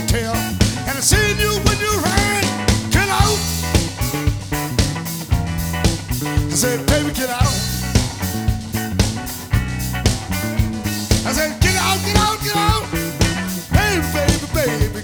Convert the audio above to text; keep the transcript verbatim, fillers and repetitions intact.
hotel, and I seen you when you ran. Get out. I said, baby, get out.